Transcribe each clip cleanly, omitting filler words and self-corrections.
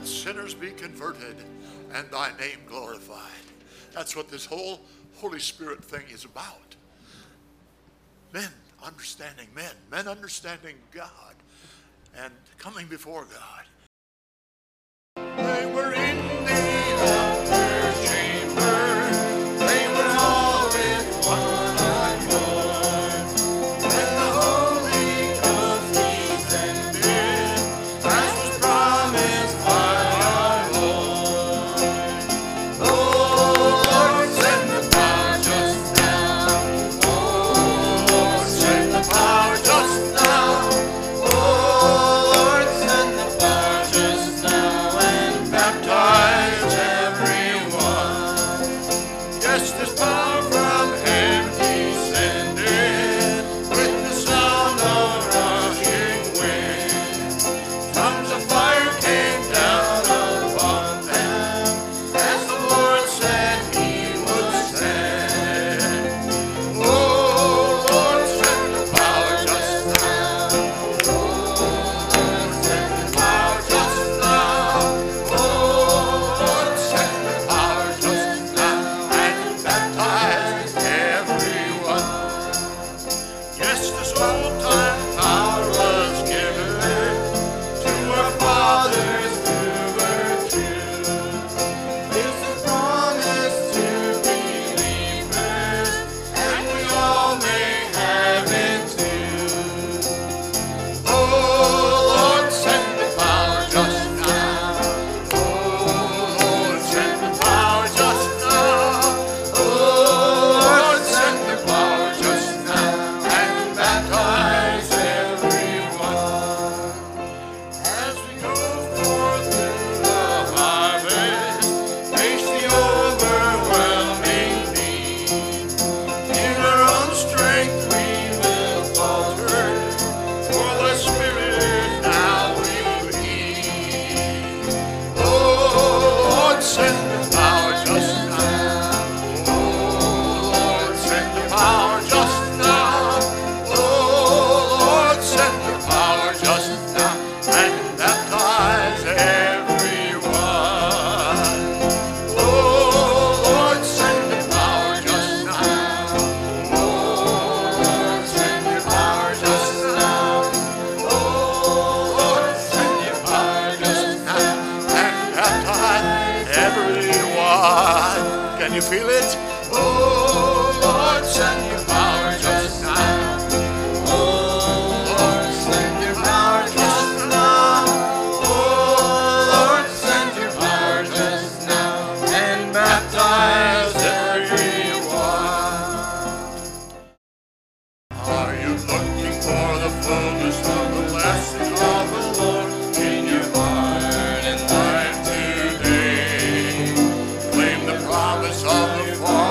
that sinners be converted and thy name glorified. That's what this whole Holy Spirit thing is about. Men understanding men understanding God and coming before God. They were in the upper chamber. They were all with one accord. When the Holy Ghost descended, as was promised by our Lord. Oh, Lord, send the power just now. Oh, Lord, send the power just now. Oh, Lord, send the power just now and baptize everyone. Yes, this power from heaven descended with the sound of rushing wind. Tongues of fire came down upon them as the Lord said he would send. Oh, Lord, send the power just now. Oh, Lord, send the power just now. Oh, Lord, send the power just now and baptize everyone. Yes, this old time power was given to our fathers who were true. This is promised to believers, and we all may have it too. Oh, Lord, send the power just now. Oh, Lord, send the power just now. Oh, Lord, send the power just now and baptize everyone. As we go forth through the harvest, face the overwhelming need. In our own strength we will falter, for the Spirit now we need. Oh, Lord, send the power just now. Oh, Lord, send the power just now. Oh, Lord, send the power just now and baptize everyone. Oh, Lord, send the power just now. Oh, Lord, send your power just now. Oh, Lord, send your power just now and baptize everyone. Can you feel it? Oh, Lord, send your power just now. Oh, Lord, send your power just now. Oh, Lord, send your power just now and baptize everyone. Are you looking for the fullness of the blessing of the Lord in your heart and life today? Claim the promise of the Father.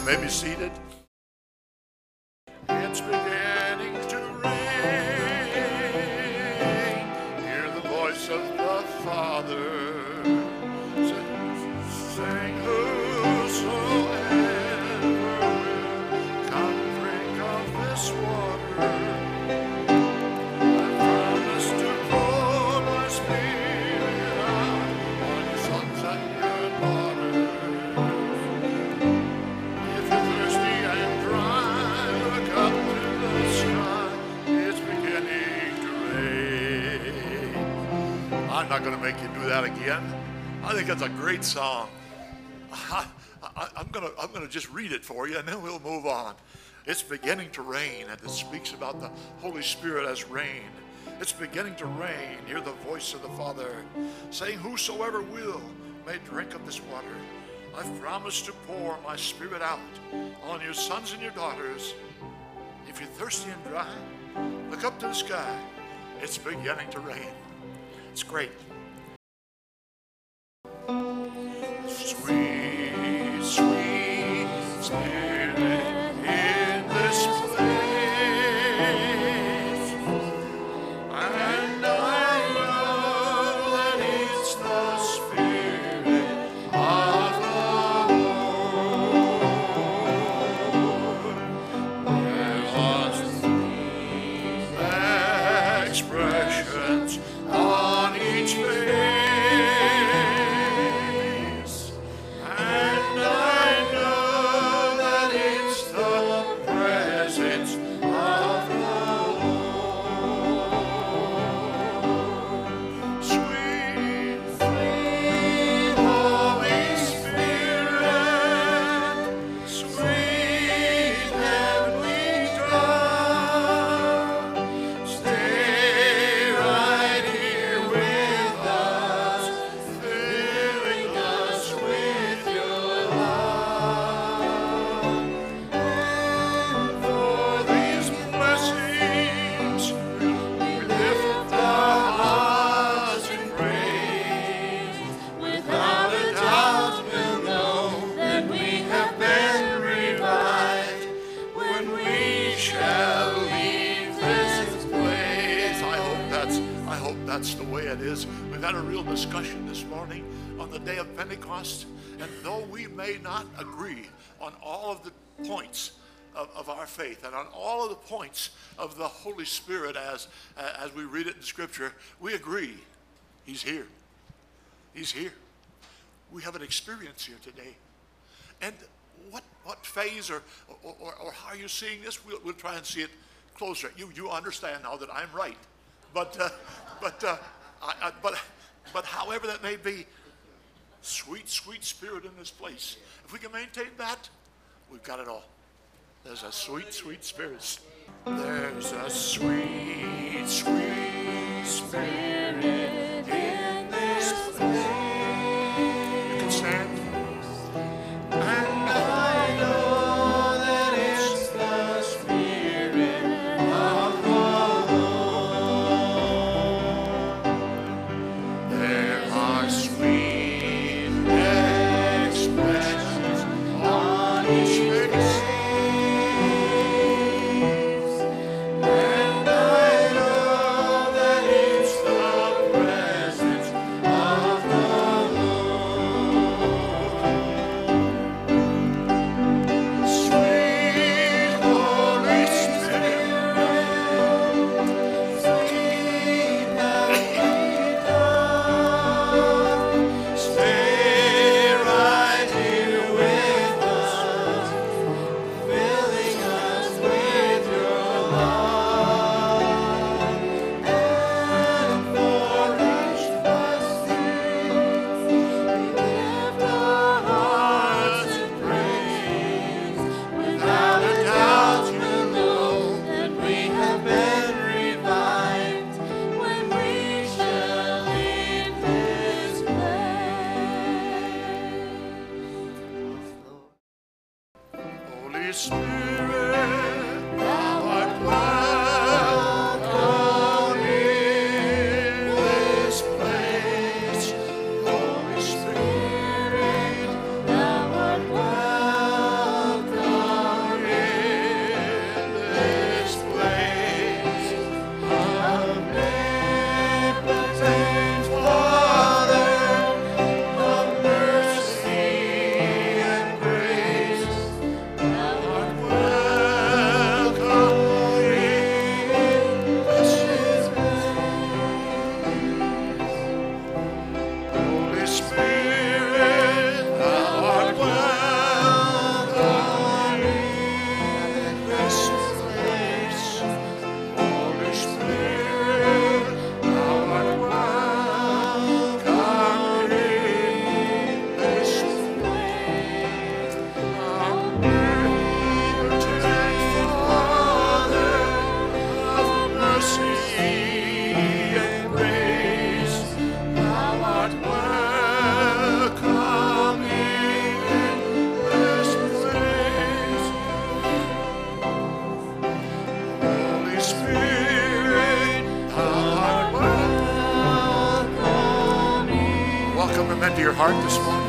may be seated. It's beginning to rain. Hear the voice of the Father saying, whosoever will come drink of this water. I promise to pour my spirit out on your sons and your daughters. If you're thirsty and dry, look up to the sky. It's beginning to rain. I'm not going to make you do that again. I think that's a great song. I'm gonna just read it for you, and then we'll move on. It's beginning to rain, and it speaks about the Holy Spirit as rain. It's beginning to rain. Hear the voice of the Father saying, whosoever will may drink of this water. I've promised to pour my spirit out on your sons and your daughters. If you're thirsty and dry, look up to the sky. It's beginning to rain. It's great. Sweet, sweet Spirit in this place, and I know that it's the Spirit of the Lord. There are expressions on each page. That's the way it is. We've had a real discussion this morning on the day of Pentecost, and though we may not agree on all of the points of our faith and on all of the points of the Holy Spirit as we read it in Scripture, we agree He's here. He's here. We have an experience here today. And what phase or how are you seeing this? We'll try and see it closer. You understand now that I'm right. But however that may be, sweet, sweet Spirit in this place. If we can maintain that, we've got it all. There's a sweet, sweet Spirit. There's a sweet, sweet Spirit in this place. You can stand. And I know that it's the Spirit of the Lord. There are sweet expressions on each face. And I know that it's the presence of the Lord. Sweet Holy Spirit, sweet Heavenly Dove, stay right here with us, filling us with your love. And for each blessing, we lift our hearts in praise. Without a doubt, you know that we have been revived when we shall leave this place. Holy Spirit, thou art welcome in this place. Holy Spirit, thou art welcome to your heart this morning?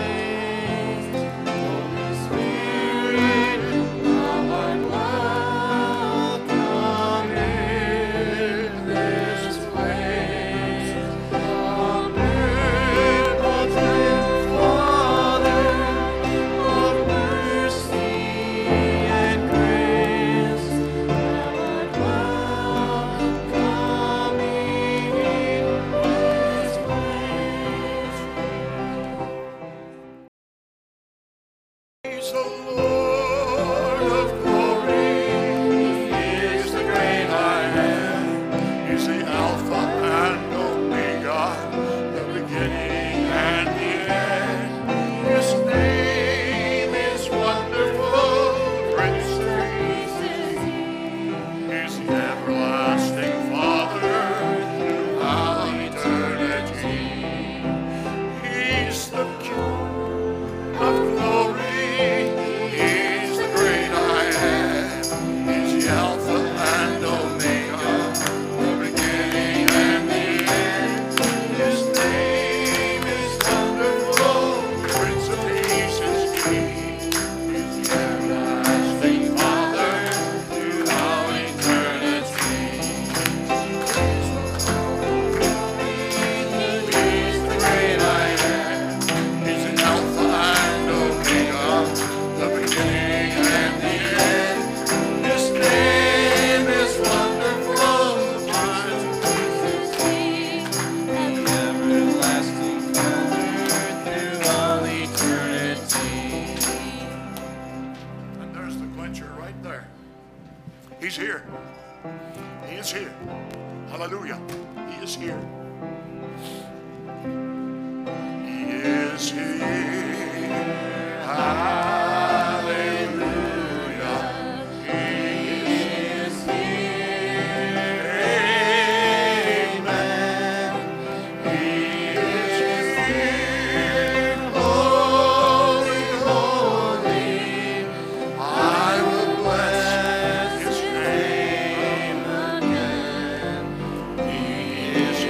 He's the Lord of glory. He is the great I am. He's the Alpha and Omega, the beginning and the end. His name is Wonderful, Prince of Peace. He's the everlasting Father throughout eternity. He's the King of glory. He's the great I am. He's the Alpha and Omega, the beginning and the end. His name is Wonderful, Prince of Peace is He. He's the everlasting Father throughout eternity. He's the great I am. He's an Alpha and Omega, the beginning and the end. His name is Wonderful, Prince of Peace, the everlasting Father throughout eternity. And there's the quencher right there. He's here. He is here. Hallelujah. He is here. He is here. Hallelujah. He is here. Amen. He is here. Holy, holy. I will bless His name again. He is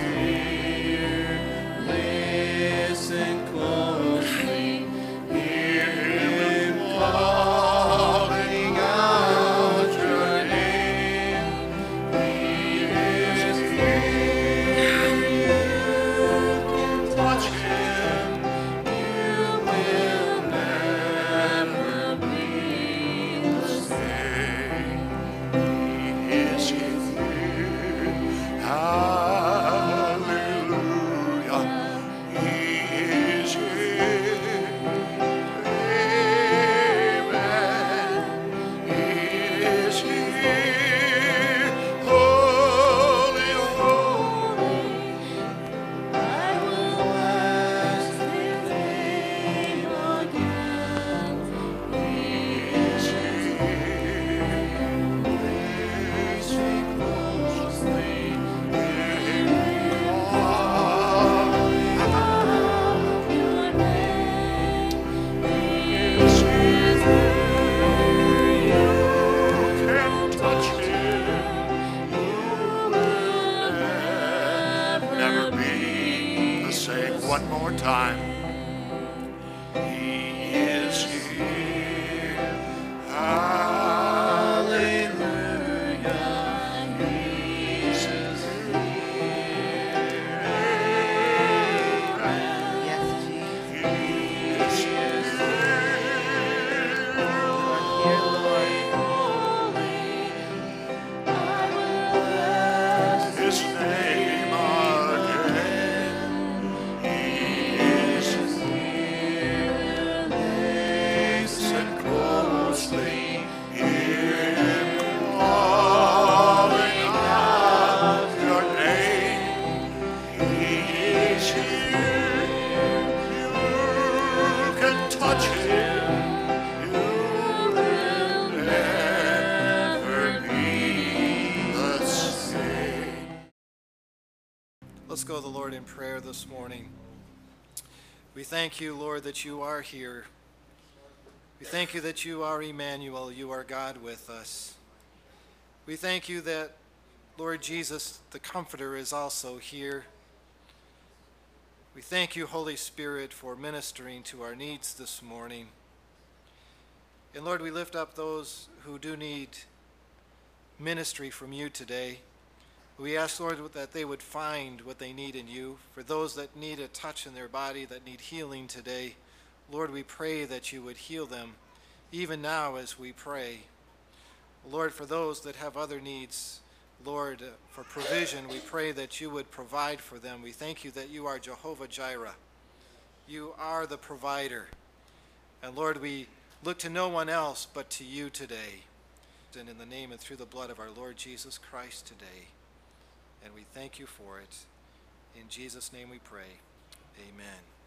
here. Listen closely. Hear Him calling out your name. He is here. You can touch Him. You will never be the same. He is here. Hallelujah. He is here. Amen. He is here. Holy, holy. I will bless His name again. He is here. Listen closely. Hear Him calling out your name. He is here. You can touch Him. You will never be the same. One more time. He is here. Hallelujah. He is here. Yes, Jesus. He is here. Here, Lord. His name again. He is here. Listen closely. Hear Him calling out your name. He is here. You can touch Him. You will never be the same. Let's go to the Lord in prayer this morning. We thank you, Lord, that you are here. We thank you that you are Emmanuel, you are God with us. We thank you that, Lord Jesus, the Comforter, is also here. We thank you, Holy Spirit, for ministering to our needs this morning. And Lord, we lift up those who do need ministry from you today. We ask, Lord, that they would find what they need in you. For those that need a touch in their body, that need healing today, Lord, we pray that you would heal them, even now as we pray. Lord, for those that have other needs, Lord, for provision, we pray that you would provide for them. We thank you that you are Jehovah Jireh. You are the provider. And Lord, we look to no one else but to you today. And in the name and through the blood of our Lord Jesus Christ today. And we thank you for it. In Jesus' name we pray. Amen.